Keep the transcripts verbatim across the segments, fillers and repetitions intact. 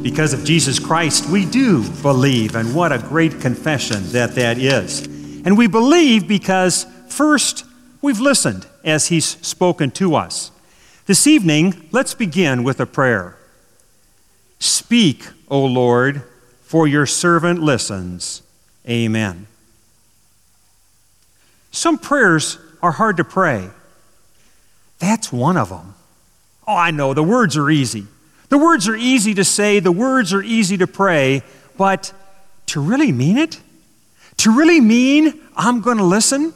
Because of Jesus Christ, we do believe, and what a great confession that that is. And we believe because, first, we've listened as he's spoken to us. This evening, let's begin with a prayer. Speak, O Lord, for your servant listens. Amen. Some prayers are hard to pray. That's one of them. Oh, I know, the words are easy. The words are easy to say, the words are easy to pray, but to really mean it? To really mean I'm going to listen?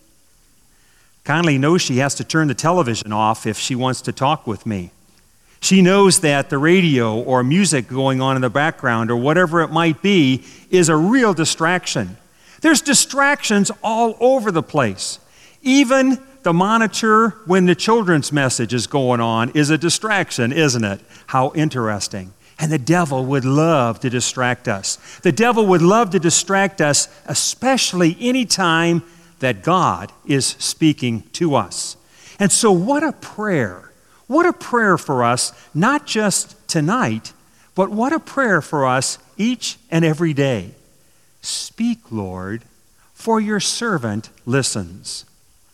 Conley knows she has to turn the television off if she wants to talk with me. She knows that the radio or music going on in the background or whatever it might be is a real distraction. There's distractions all over the place. Even the monitor when the children's message is going on is a distraction, isn't it? How interesting. And the devil would love to distract us. The devil would love to distract us, especially any time that God is speaking to us. And so what a prayer. What a prayer for us, not just tonight, but what a prayer for us each and every day. Speak, Lord, for your servant listens.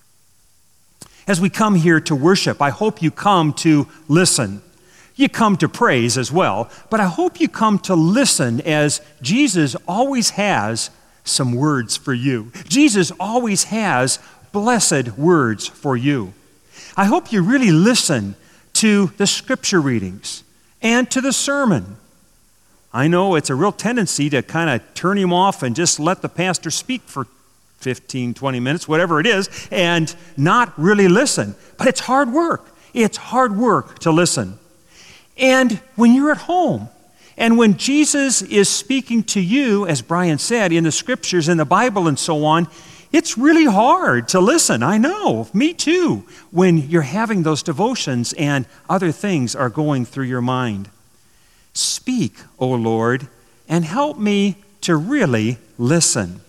As we come here to worship, I hope you come to listen. You come to praise as well, but I hope you come to listen as Jesus always has some words for you. Jesus always has blessed words for you. I hope you really listen to the scripture readings and to the sermon. I know it's a real tendency to kind of turn him off and just let the pastor speak for fifteen, twenty minutes, whatever it is, and not really listen. But it's hard work. It's hard work to listen. And when you're at home, and when Jesus is speaking to you, as Brian said, in the scriptures, in the Bible and so on, it's really hard to listen. I know, me too, when you're having those devotions and other things are going through your mind. Speak, O Lord, and help me to really listen.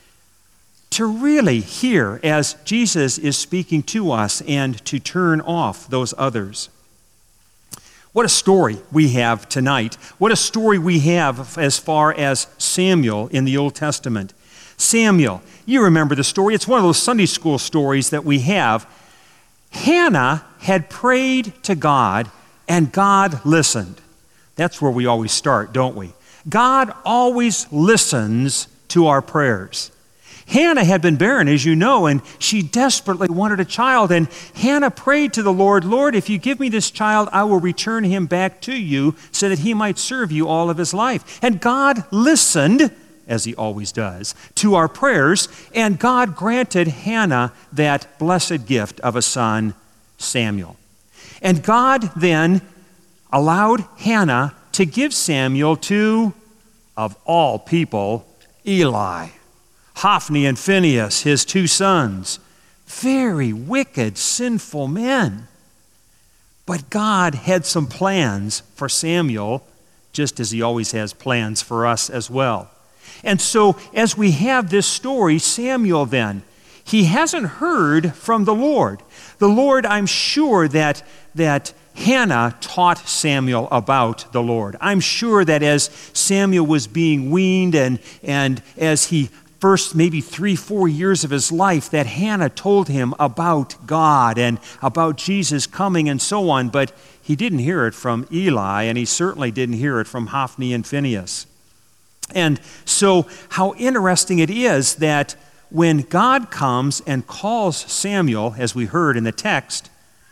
To really hear as Jesus is speaking to us and to turn off those others. What a story we have tonight. What a story we have as far as Samuel in the Old Testament. Samuel, you remember the story. It's one of those Sunday school stories that we have. Hannah had prayed to God, and God listened. That's where we always start, don't we? God always listens to our prayers. Hannah had been barren, as you know, and she desperately wanted a child. And Hannah prayed to the Lord, Lord, if you give me this child, I will return him back to you so that he might serve you all of his life. And God listened, as he always does, to our prayers, and God granted Hannah that blessed gift of a son, Samuel. And God then allowed Hannah to give Samuel to, of all people, Eli. Hophni and Phinehas, his two sons, very wicked, sinful men. But God had some plans for Samuel, just as he always has plans for us as well. And so, as we have this story, Samuel then, he hasn't heard from the Lord. The Lord, I'm sure that, that Hannah taught Samuel about the Lord. I'm sure that as Samuel was being weaned and, and as he first maybe three, four years of his life, that Hannah told him about God and about Jesus coming and so on, but he didn't hear it from Eli, and he certainly didn't hear it from Hophni and Phinehas. And so how interesting it is that when God comes and calls Samuel, as we heard in the text,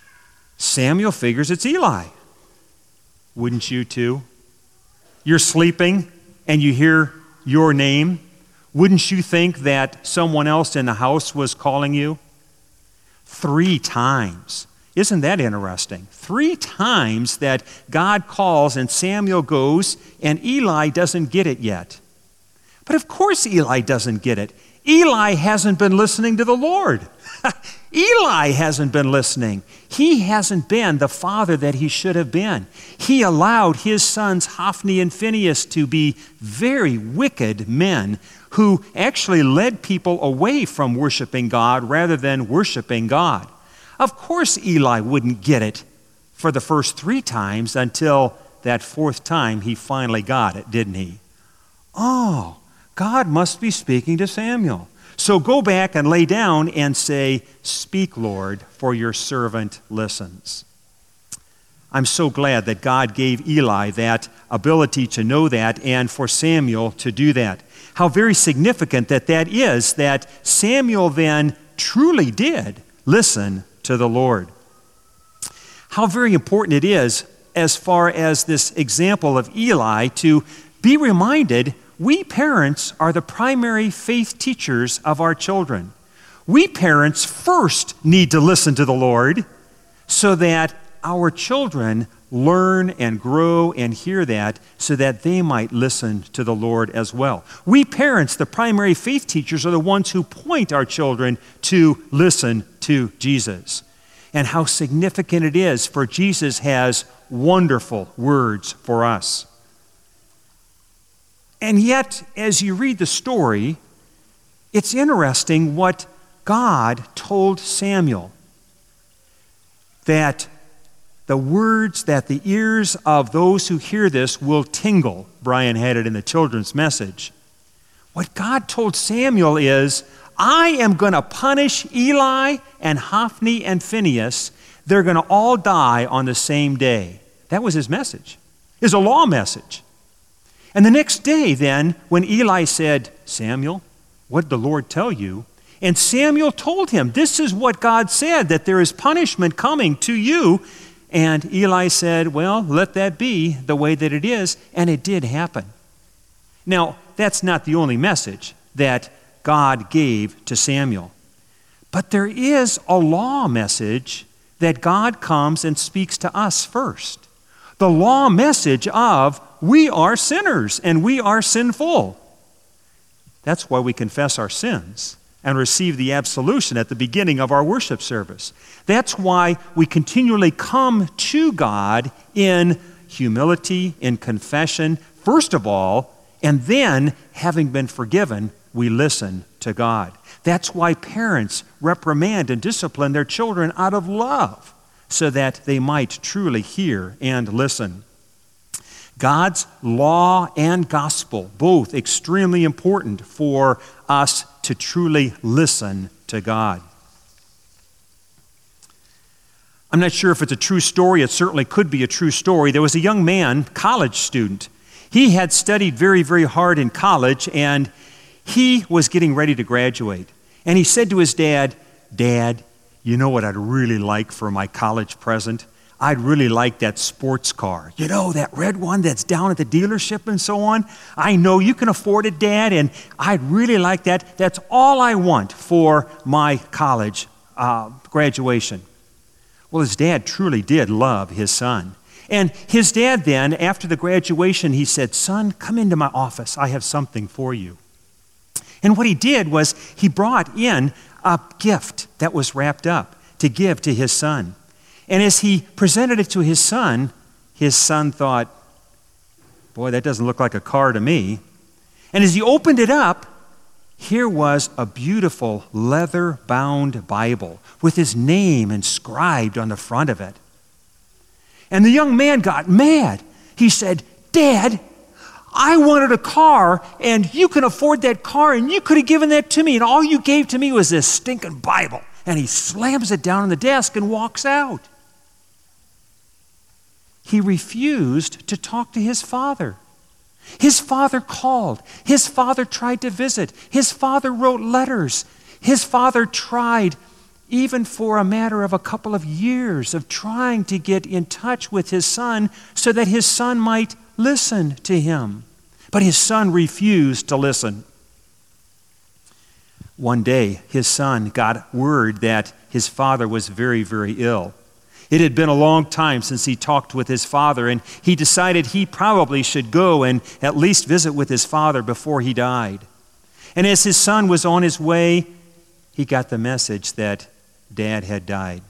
Samuel figures it's Eli. Wouldn't you too? You're sleeping and you hear your name. Wouldn't you think that someone else in the house was calling you? Three times. Isn't that interesting? Three times that God calls and Samuel goes and Eli doesn't get it yet. But of course Eli doesn't get it. Eli hasn't been listening to the Lord. Eli hasn't been listening. He hasn't been the father that he should have been. He allowed his sons Hophni and Phinehas to be very wicked men who actually led people away from worshiping God rather than worshiping God. Of course Eli wouldn't get it for the first three times until that fourth time he finally got it, didn't he? Oh, God must be speaking to Samuel. So go back and lay down and say, "Speak, Lord, for your servant listens." I'm so glad that God gave Eli that ability to know that and for Samuel to do that. How very significant that that is, that Samuel then truly did listen to the Lord. How very important it is, as far as this example of Eli, to be reminded we parents are the primary faith teachers of our children. We parents first need to listen to the Lord so that our children learn and grow and hear that so that they might listen to the Lord as well. We parents, the primary faith teachers, are the ones who point our children to listen to Jesus. And how significant it is, for Jesus has wonderful words for us. And yet, as you read the story, it's interesting what God told Samuel, that the words that the ears of those who hear this will tingle. Brian had it in the children's message. What God told Samuel is, I am going to punish Eli and Hophni and Phinehas. They're going to all die on the same day. That was his message. It was a law message. And the next day then, when Eli said, "Samuel, what did the Lord tell you?" And Samuel told him, "This is what God said, that there is punishment coming to you." And Eli said, "Well, let that be the way that it is." And it did happen. Now, that's not the only message that God gave to Samuel. But there is a law message that God comes and speaks to us first. The law message of we are sinners and we are sinful. That's why we confess our sins and receive the absolution at the beginning of our worship service. That's why we continually come to God in humility, in confession, first of all, and then, having been forgiven, we listen to God. That's why parents reprimand and discipline their children out of love, so that they might truly hear and listen. God's law and gospel, both extremely important for us to truly listen to God. I'm not sure if it's a true story. It certainly could be a true story. There was a young man, college student. He had studied very, very hard in college, and he was getting ready to graduate. And he said to his dad, "Dad, you know what I'd really like for my college present? I'd really like that sports car. You know, that red one that's down at the dealership and so on. I know you can afford it, Dad, and I'd really like that. That's all I want for my college uh, graduation." Well, his dad truly did love his son. And his dad then, after the graduation, he said, "Son, come into my office. I have something for you." And what he did was he brought in a gift that was wrapped up to give to his son. And as he presented it to his son, his son thought, "Boy, that doesn't look like a car to me." And as he opened it up, here was a beautiful leather-bound Bible with his name inscribed on the front of it. And the young man got mad. He said, "Dad, I wanted a car, and you can afford that car, and you could have given that to me, and all you gave to me was this stinking Bible." And he slams it down on the desk and walks out. He refused to talk to his father. His father called. His father tried to visit. His father wrote letters. His father tried, even for a matter of a couple of years, of trying to get in touch with his son so that his son might listen to him. But his son refused to listen. One day, his son got word that his father was very, very ill. It had been a long time since he talked with his father, and he decided he probably should go and at least visit with his father before he died. And as his son was on his way, he got the message that Dad had died.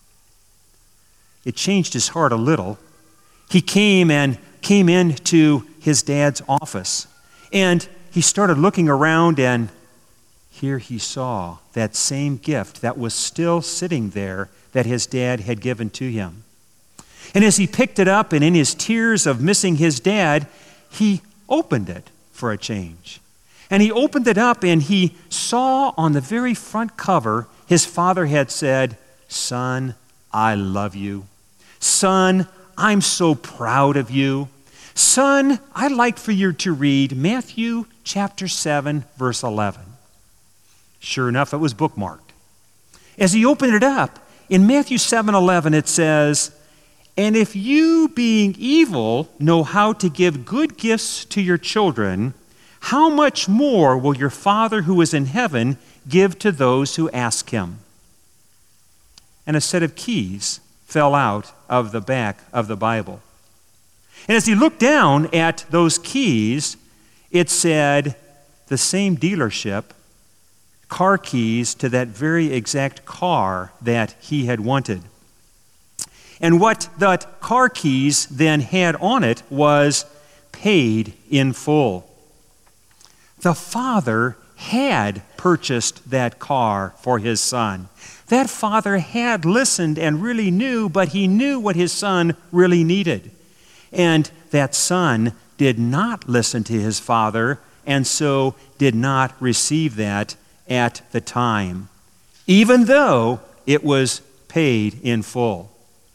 It changed his heart a little. He came and came into his dad's office, and he started looking around, and here he saw that same gift that was still sitting there that his dad had given to him. And as he picked it up and in his tears of missing his dad, he opened it for a change. And he opened it up and he saw on the very front cover, his father had said, "Son, I love you. Son, I'm so proud of you. Son, I'd like for you to read Matthew chapter seven, verse eleven. Sure enough, it was bookmarked. As he opened it up, in Matthew seven eleven, it says, "And if you, being evil, know how to give good gifts to your children, how much more will your Father who is in heaven give to those who ask him?" And a set of keys fell out of the back of the Bible. And as he looked down at those keys, it said the same dealership, car keys to that very exact car that he had wanted. And what that car keys then had on it was paid in full. The father had purchased that car for his son. That father had listened and really knew, but he knew what his son really needed. And that son did not listen to his father, and so did not receive that at the time, even though it was paid in full.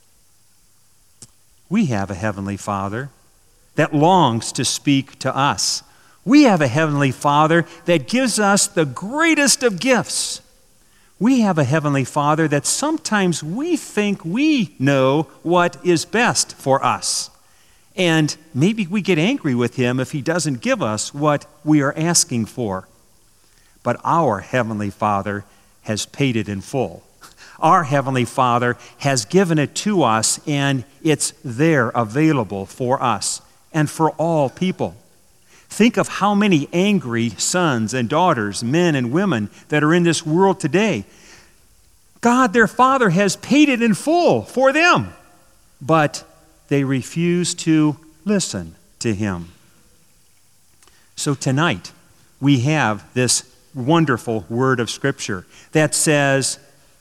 We have a heavenly Father that longs to speak to us. We have a heavenly Father that gives us the greatest of gifts. We have a heavenly Father that sometimes we think we know what is best for us. And maybe we get angry with him if he doesn't give us what we are asking for. But our heavenly Father has paid it in full. Our heavenly Father has given it to us, and it's there available for us and for all people. Think of how many angry sons and daughters, men and women that are in this world today. God, their Father, has paid it in full for them, but they refuse to listen to him. So tonight, we have this wonderful word of Scripture that says,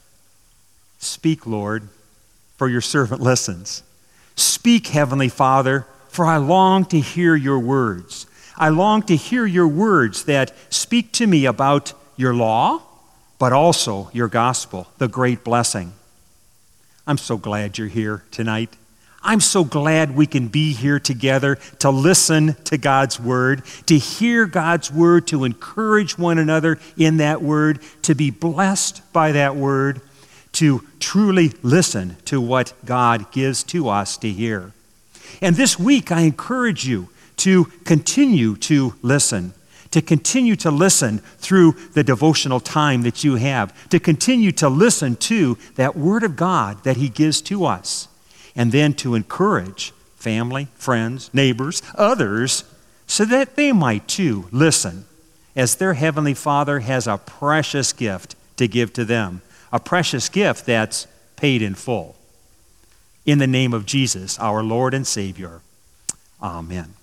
"Speak, Lord, for your servant listens. Speak, Heavenly Father, for I long to hear your words. I long to hear your words that speak to me about your law, but also your gospel, the great blessing." I'm so glad you're here tonight. I'm so glad we can be here together to listen to God's word, to hear God's word, to encourage one another in that word, to be blessed by that word, to truly listen to what God gives to us to hear. And this week, I encourage you to continue to listen, to continue to listen through the devotional time that you have, to continue to listen to that word of God that he gives to us, and then to encourage family, friends, neighbors, others, so that they might too listen, as their heavenly Father has a precious gift to give to them, a precious gift that's paid in full. In the name of Jesus, our Lord and Savior, amen.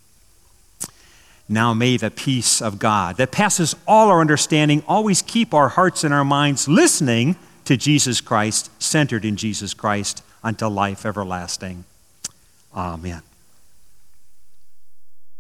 Now may the peace of God that passes all our understanding always keep our hearts and our minds listening to Jesus Christ, centered in Jesus Christ, until life everlasting. Amen.